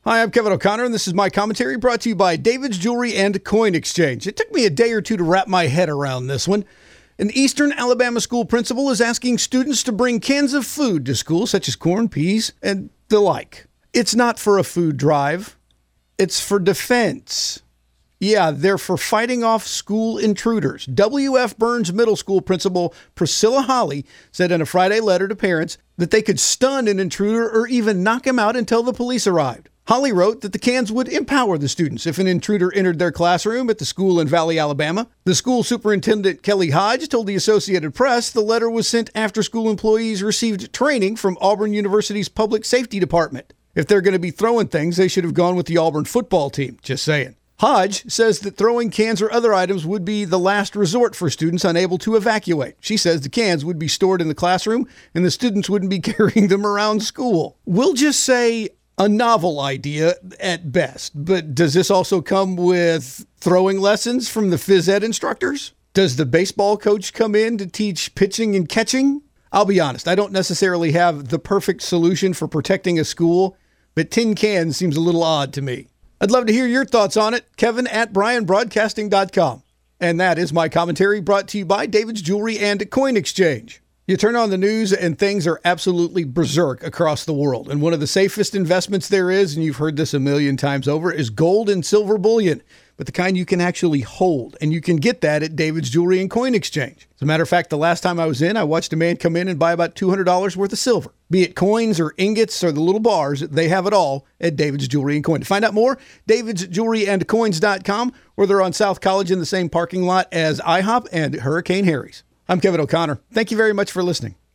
Hi, I'm Kevin O'Connor, and this is my commentary brought to you by David's Jewelry and Coin Exchange. It took me a day or two to wrap my head around this one. An Eastern Alabama school principal is asking students to bring cans of food to school, such as corn, peas, and the like. It's not for a food drive. It's for defense. Yeah, they're for fighting off school intruders. W.F. Burns Middle School principal Priscilla Holly said in a Friday letter to parents that they could stun an intruder or even knock him out until the police arrived. Holly wrote that the cans would empower the students if an intruder entered their classroom at the school in Valley, Alabama. The school superintendent, Kelly Hodge, told the Associated Press the letter was sent after school employees received training from Auburn University's Public Safety Department. If they're going to be throwing things, they should have gone with the Auburn football team. Just saying. Hodge says that throwing cans or other items would be the last resort for students unable to evacuate. She says the cans would be stored in the classroom and the students wouldn't be carrying them around school. We'll just say a novel idea at best, but does this also come with throwing lessons from the phys ed instructors? Does the baseball coach come in to teach pitching and catching? I'll be honest, I don't necessarily have the perfect solution for protecting a school, but tin cans seems a little odd to me. I'd love to hear your thoughts on it. Kevin@BryantBroadcasting.com. And that is my commentary brought to you by David's Jewelry and Coin Exchange. You turn on the news and things are absolutely berserk across the world. And one of the safest investments there is, and you've heard this a million times over, is gold and silver bullion, but the kind you can actually hold. And you can get that at David's Jewelry and Coin Exchange. As a matter of fact, the last time I was in, I watched a man come in and buy about $200 worth of silver. Be it coins or ingots or the little bars, they have it all at David's Jewelry and Coin. To find out more, davidsjewelryandcoins.com, or they're on South College in the same parking lot as IHOP and Hurricane Harry's. I'm Kevin O'Connor. Thank you very much for listening.